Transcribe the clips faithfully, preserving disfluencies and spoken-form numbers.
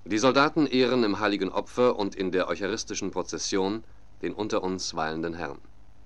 Die Soldaten ehren im heiligen Opfer und in der eucharistischen Prozession den unter uns weilenden Herrn.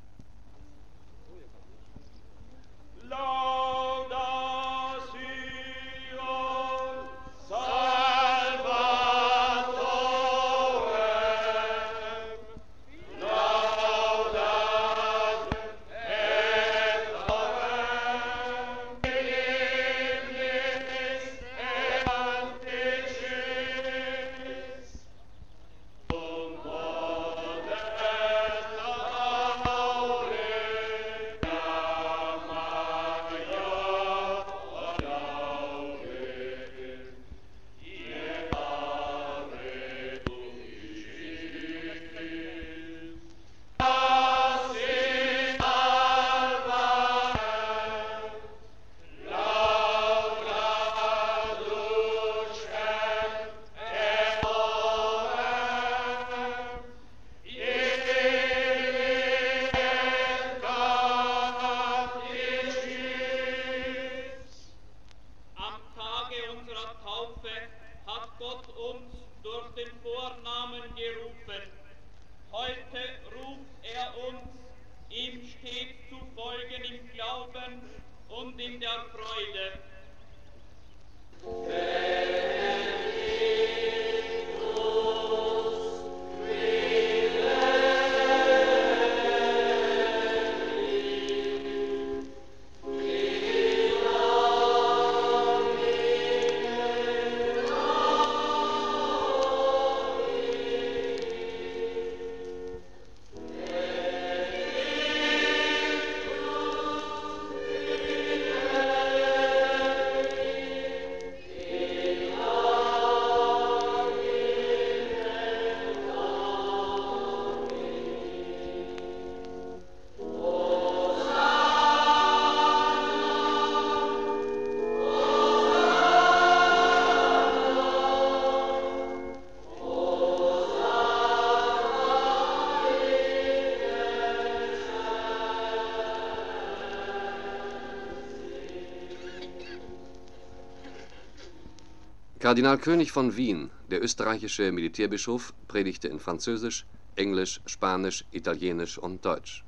Kardinal König von Wien, der österreichische Militärbischof, predigte in Französisch, Englisch, Spanisch, Italienisch und Deutsch.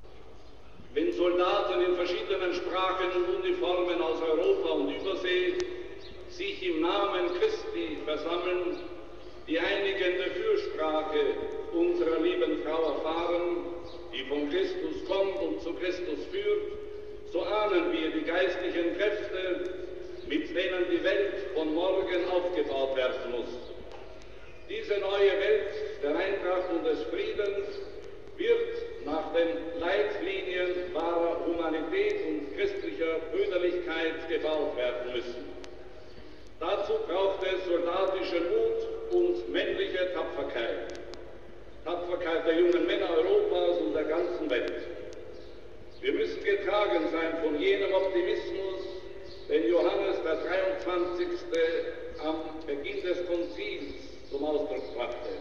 Wenn Soldaten in verschiedenen Sprachen und Uniformen aus Europa und Übersee sich im Namen Christi versammeln, die einigende Fürsprache unserer lieben Frau erfahren, die von Christus kommt und zu Christus führt, so ahnen wir die geistlichen Kräfte, mit denen die Welt von morgen aufgebaut werden muss. Diese neue Welt der Eintracht und des Friedens wird nach den Leitlinien wahrer Humanität und christlicher Brüderlichkeit gebaut werden müssen. Dazu braucht es soldatischen Mut und männliche Tapferkeit. Tapferkeit der jungen Männer Europas und der ganzen Welt. Wir müssen getragen sein von jenem Optimismus, den Johannes der dreiundzwanzigste am Beginn des Konzils zum Ausdruck brachte.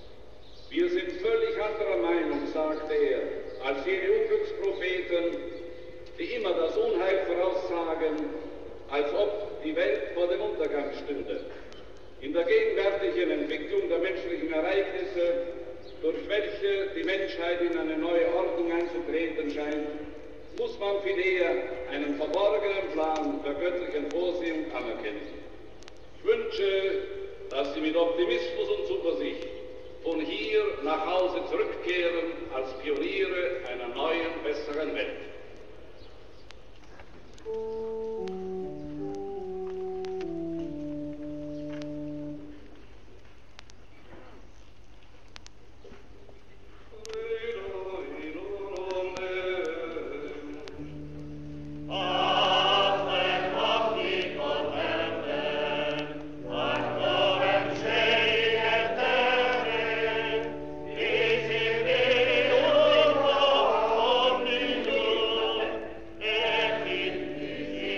Wir sind völlig anderer Meinung, sagte er, als jene Unglückspropheten, die immer das Unheil voraussagen, als ob die Welt vor dem Untergang stünde. In der gegenwärtigen Entwicklung der menschlichen Ereignisse, durch welche die Menschheit in eine neue Ordnung einzutreten scheint, muss man viel eher einen verborgenen Plan der göttlichen Vorsehung anerkennen. Ich wünsche, dass Sie mit Optimismus und Zuversicht von hier nach Hause zurückkehren als Pioniere einer neuen, besseren Welt. Yeah.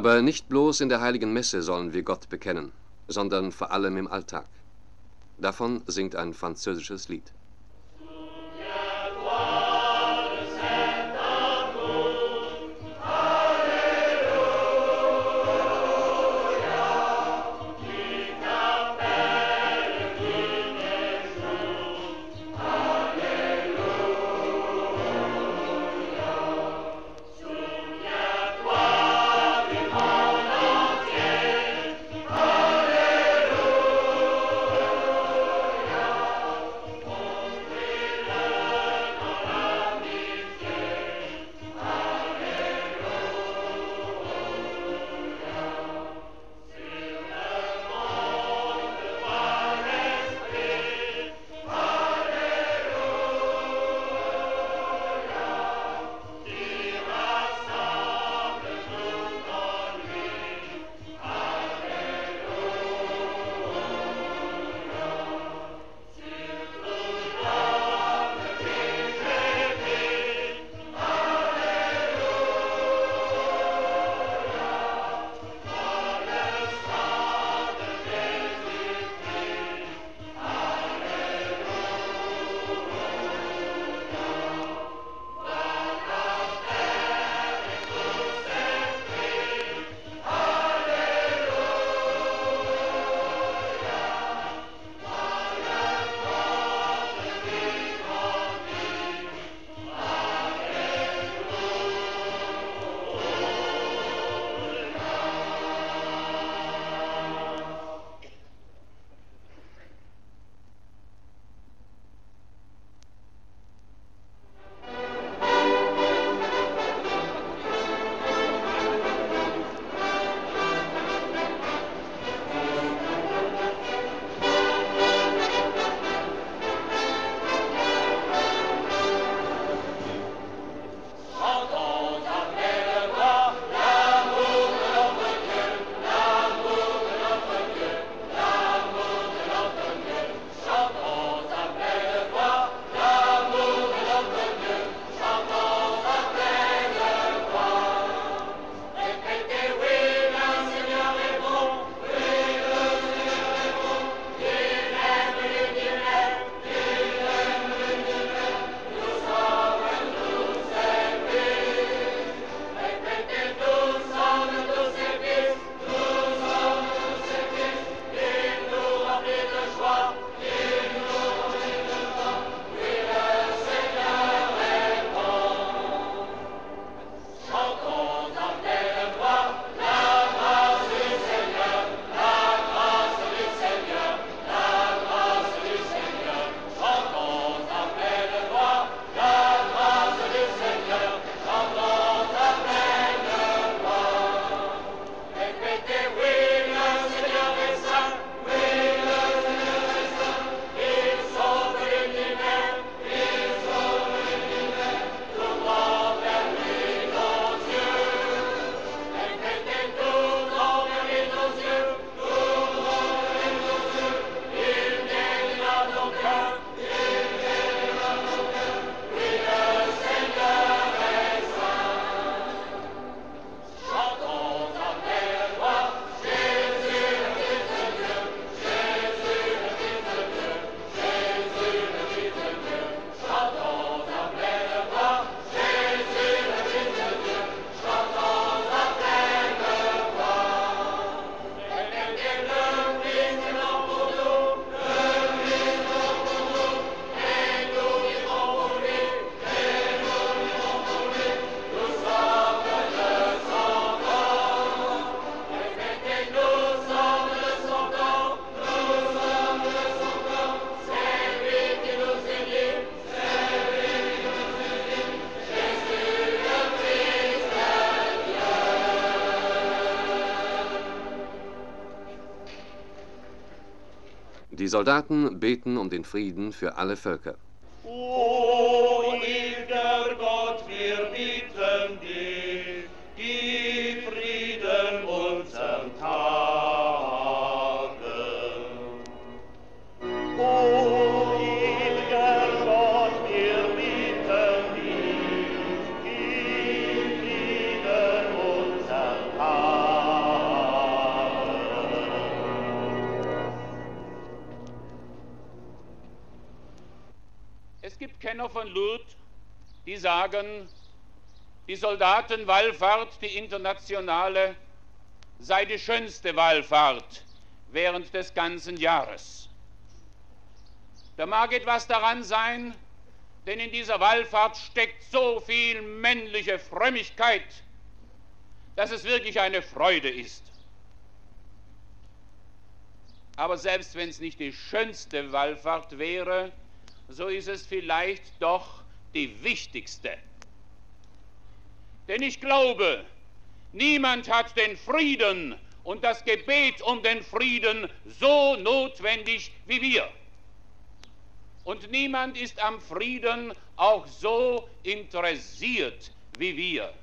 Aber nicht bloß in der heiligen Messe sollen wir Gott bekennen, sondern vor allem im Alltag. Davon singt ein französisches Lied. Die Soldaten beten um den Frieden für alle Völker. O ewiger Gott, wir bitten dich, gib Frieden unseren Tagen. O ewiger Gott, wir bitten dich, gib Frieden unseren Tagen. Es gibt Kenner von Lourdes, die sagen, die Soldatenwallfahrt, die internationale, sei die schönste Wallfahrt während des ganzen Jahres. Da mag etwas daran sein, denn in dieser Wallfahrt steckt so viel männliche Frömmigkeit, dass es wirklich eine Freude ist. Aber selbst wenn es nicht die schönste Wallfahrt wäre, so ist es vielleicht doch die wichtigste. Denn ich glaube, niemand hat den Frieden und das Gebet um den Frieden so notwendig wie wir. Und niemand ist am Frieden auch so interessiert wie wir.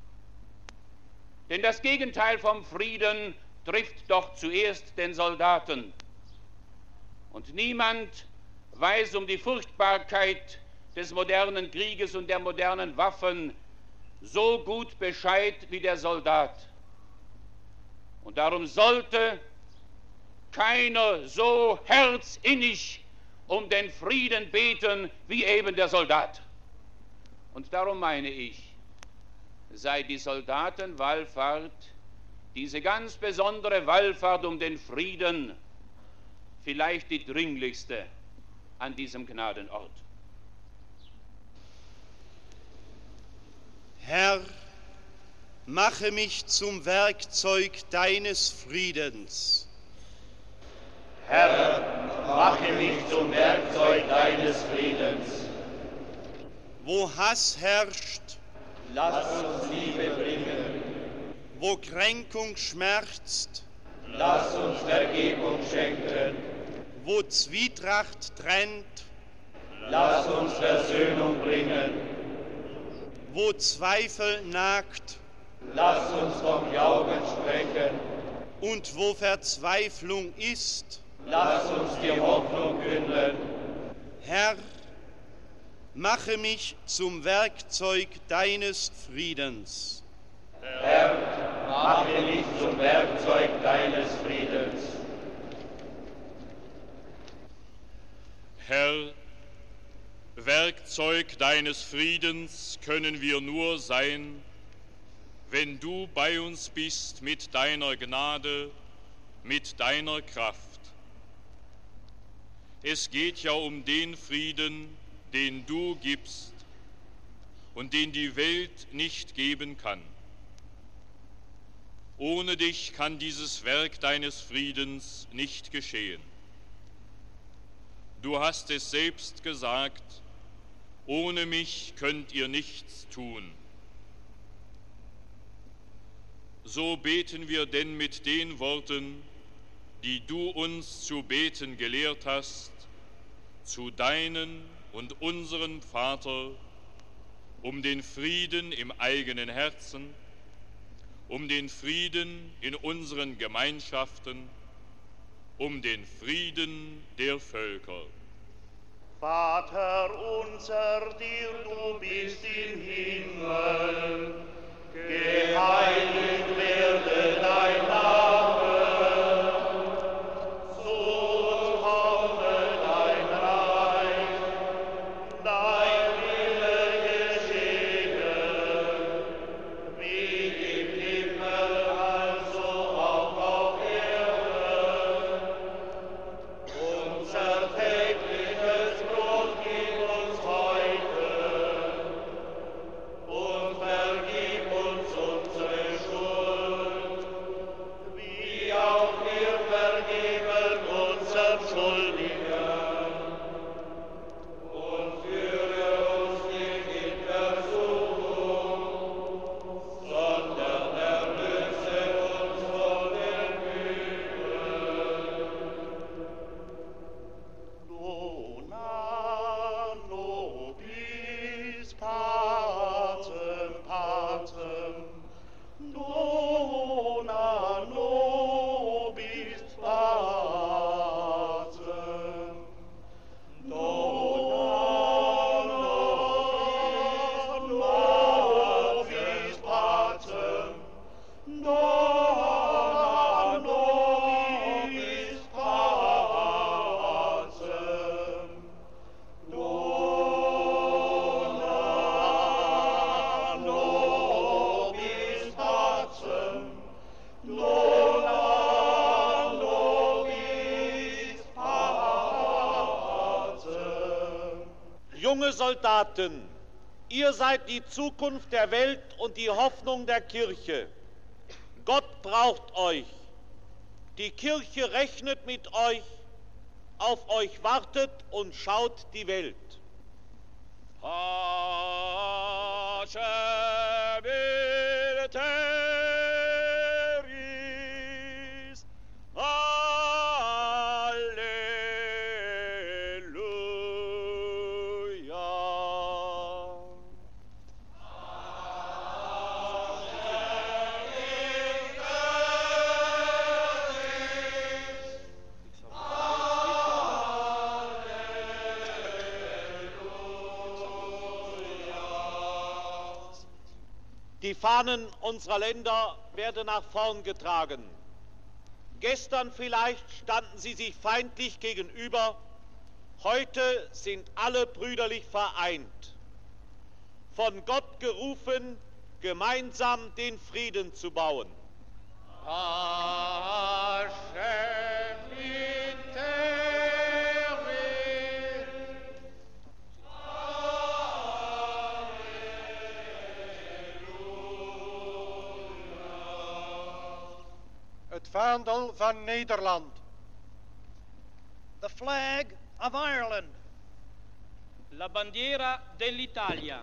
Denn das Gegenteil vom Frieden trifft doch zuerst den Soldaten. Und niemand weiß um die Furchtbarkeit des modernen Krieges und der modernen Waffen so gut Bescheid wie der Soldat. Und darum sollte keiner so herzinnig um den Frieden beten wie eben der Soldat. Und darum meine ich, sei die Soldatenwallfahrt, diese ganz besondere Wallfahrt um den Frieden, vielleicht die dringlichste an diesem Gnadenort. Herr, mache mich zum Werkzeug deines Friedens. Herr, mache mich zum Werkzeug deines Friedens. Wo Hass herrscht, lass uns Liebe bringen. Wo Kränkung schmerzt, lass uns Vergebung schenken. Wo Zwietracht trennt, lass uns Versöhnung bringen. Wo Zweifel nagt, lass uns vom Glauben sprechen. Und wo Verzweiflung ist, lass uns die Hoffnung künden. Herr, mache mich zum Werkzeug deines Friedens. Herr, mache mich zum Werkzeug deines Friedens. Herr, Werkzeug deines Friedens können wir nur sein, wenn du bei uns bist mit deiner Gnade, mit deiner Kraft. Es geht ja um den Frieden, den du gibst und den die Welt nicht geben kann. Ohne dich kann dieses Werk deines Friedens nicht geschehen. Du hast es selbst gesagt, ohne mich könnt ihr nichts tun. So beten wir denn mit den Worten, die du uns zu beten gelehrt hast, zu deinen und unserem Vater, um den Frieden im eigenen Herzen, um den Frieden in unseren Gemeinschaften, um den Frieden der Völker. Vater unser, dir du bist im Himmel, geheiligt werde dein Name, so komme dein Reich, dein Wille geschehe, wie im Himmel, also auch auf Erden. Unser tägliches Brot gib uns heute und vergib Junge Soldaten, ihr seid die Zukunft der Welt und die Hoffnung der Kirche. Gott braucht euch. Die Kirche rechnet mit euch, auf euch wartet und schaut die Welt. Pace militaris, Halleluja. Die Fahnen unserer Länder werden nach vorn getragen. Gestern vielleicht standen sie sich feindlich gegenüber, heute sind alle brüderlich vereint. Von Gott gerufen, gemeinsam den Frieden zu bauen. Pace militaris. Het vaandel van Nederland. The flag of Ireland. La bandiera dell'Italia.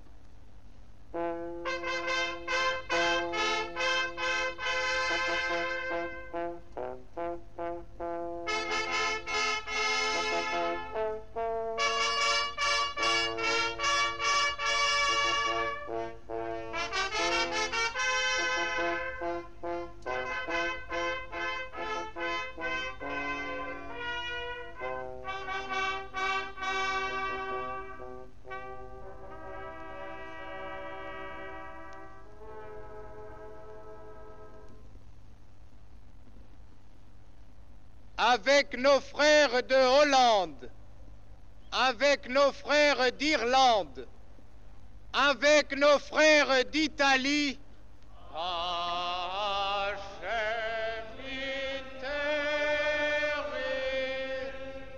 Avec nos frères de Hollande, avec nos frères d'Irlande, avec nos frères d'Italie, Pace militaris.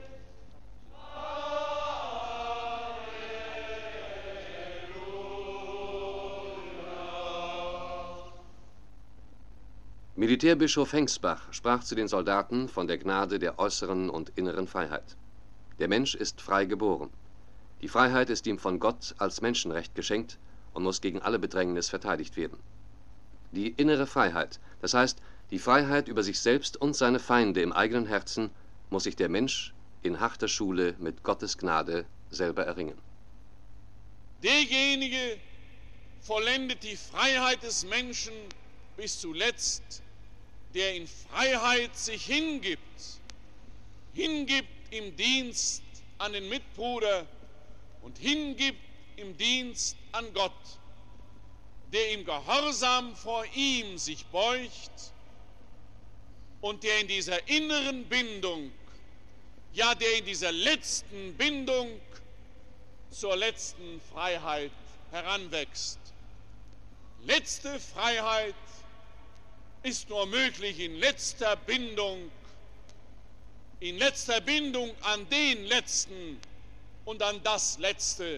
Militärbischof Hengsbach sprach zu den Soldaten von der Gnade der äußeren und inneren Freiheit. Der Mensch ist frei geboren. Die Freiheit ist ihm von Gott als Menschenrecht geschenkt und muss gegen alle Bedrängnis verteidigt werden. Die innere Freiheit, das heißt die Freiheit über sich selbst und seine Feinde im eigenen Herzen, muss sich der Mensch in harter Schule mit Gottes Gnade selber erringen. Derjenige vollendet die Freiheit des Menschen bis zuletzt, der in Freiheit sich hingibt, hingibt im Dienst an den Mitbruder und hingibt im Dienst an Gott, der im Gehorsam vor ihm sich beugt und der in dieser inneren Bindung, ja der in dieser letzten Bindung zur letzten Freiheit heranwächst. Letzte Freiheit ist nur möglich in letzter Bindung, in letzter Bindung an den Letzten und an das Letzte,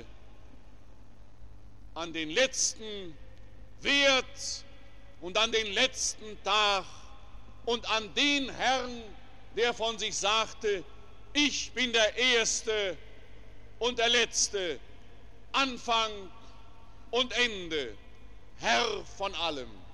an den letzten Wert und an den letzten Tag und an den Herrn, der von sich sagte, ich bin der Erste und der Letzte, Anfang und Ende, Herr von allem.